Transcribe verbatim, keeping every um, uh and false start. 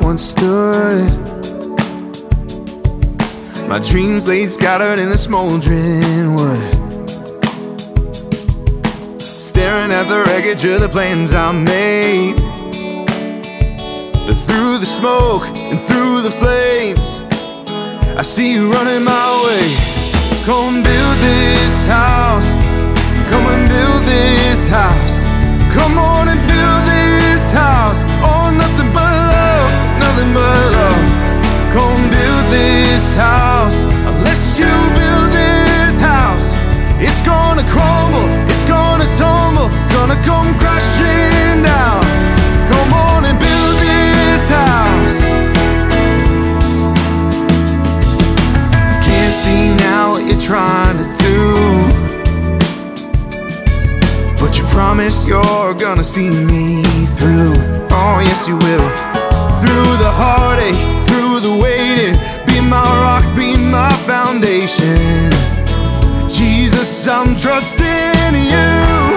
once stood. My dreams laid scattered in the smoldering wood, staring at the wreckage of the plans I made. But through the smoke and through the flames, I see you running my way. Come build this house, come and build this house. Come on and build this house. Oh, nothing but love, nothing but love. Come build this house. Unless you build this house, it's gonna crumble, it's gonna tumble, gonna come crashing down. Come on and build this house. Can't see now what you're trying to do, but you promise you're gonna see me through. Oh yes you will. Through the heartache, through the waiting, be my rock, be my foundation. Jesus, I'm trusting you.